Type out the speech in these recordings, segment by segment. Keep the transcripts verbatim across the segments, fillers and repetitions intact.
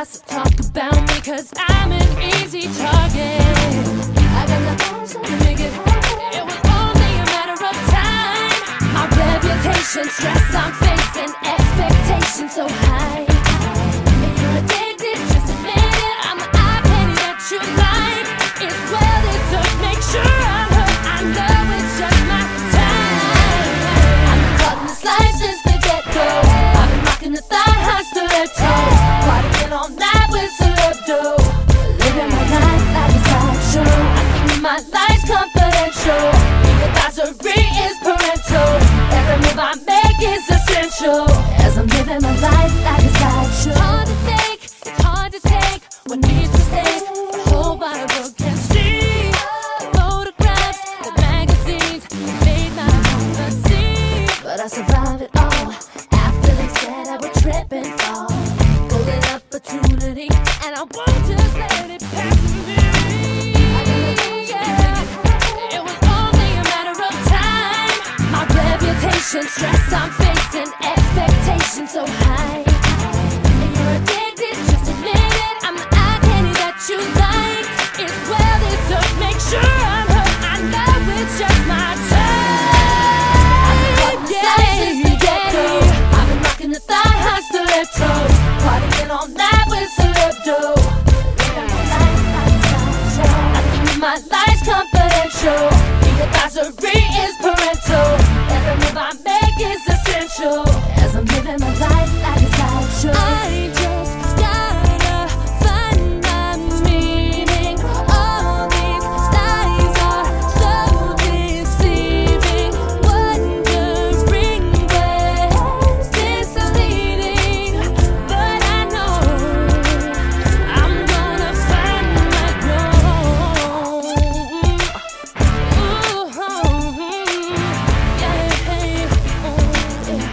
gossip talk about me, cause I'm an easy target. I got the passion to make it happen. It was only a matter of time. My reputation, stress I'm facing, expectations so high. If you're addicted, just admit it. I'm the eye candy that you like. It's well deserved, make sure I'm hurt. I know it's just my time. I've been caught in this life since the get-go. I've been rocking the thigh high stilettos, partying all night with celebdo, living my life like a sideshow. I think my life's confidential. The advisory is parental. Every move I make is essential, as I'm living my life like a sideshow. It's hard to think, it's hard to take what needs to stay. The whole Bible can see the photographs, the magazines made my fantasy. But I survived it all. After they said I would trip and fall, golden opportunity, and I won't just let it pass me. Yeah. It was only a matter of time. My reputation, stress I'm facing, expectations so high. And you're addicted, just admit it. I'm the eye candy that you like. It's well deserved, make sure I'm hurt. I know it's just my time. I've been caught in this life since the get-go. I've been rocking the thigh high stilettos, partying all night with celebdo. Living my life like a sideshow. I think my life's confidential. The advisory is parental. Every move I make is essential, as I'm living my life like a sideshow. I just gotta find my meaning. All these lies are so deceiving. Wondering where's this leading, but I know I'm gonna find my goal. Ooh, yeah, ooh, yeah.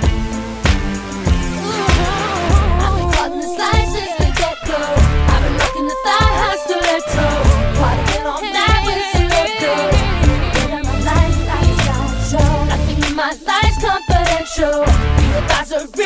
I've been caught in this life since the get-go. I've been rocking the thigh high stilettos, partying all night with celebdo. Living my life like a sideshow. I think my life's confidential. The advisory